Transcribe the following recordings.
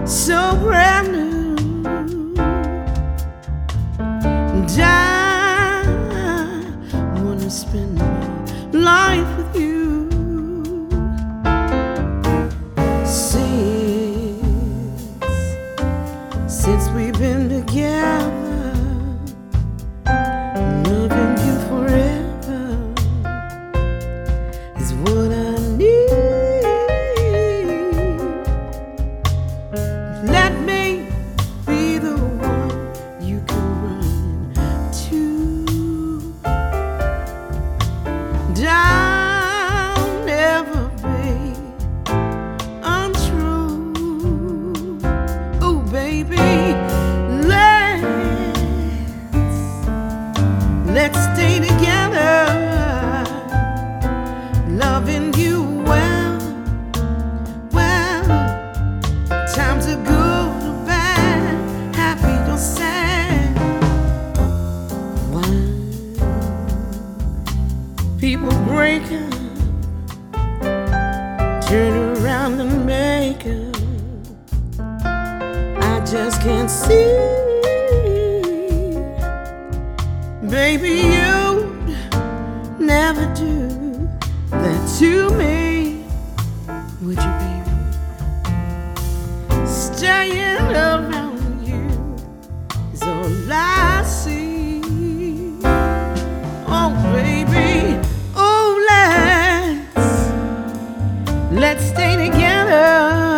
so brand new. And I wanna spend my life with you. Since we've been together, loving you forever is what I need. Let me be the one you can run to. And I'll never be untrue. Oh, baby, let's stay together, loving you well, well. Times are good or bad, happy or sad. Why people break up, turn around and make up, I just can't see. Baby, you'd never do that to me, would you, baby? Staying around you is all I see. Oh, baby, oh, let's stay together,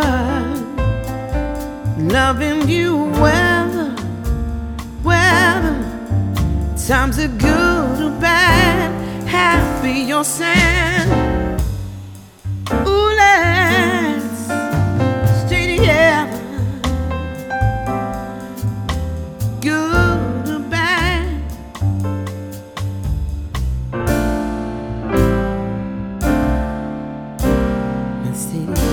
loving you well, well. Times are good or bad, happy or sad. Ooh, let's stay together, good or bad. Let's stay together.